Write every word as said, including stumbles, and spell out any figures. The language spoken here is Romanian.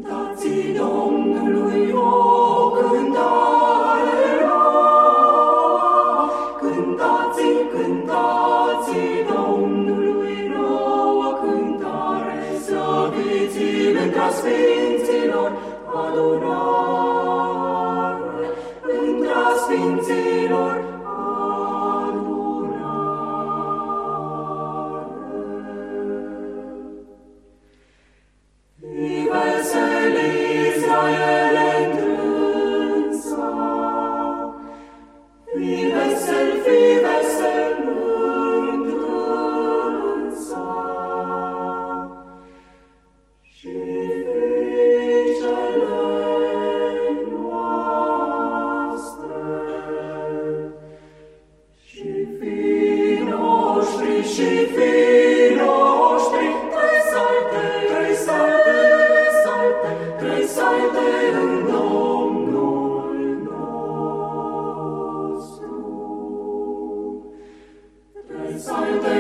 Cântați Domnului o cântare nouă, cântați, cântați Domnului nouă cântare, slăviți-L între Sfinților adunare, între Sfinților și fii noștri, trei salte, trei salte, trei salte, trei salte în Domnul nostru. Trei salte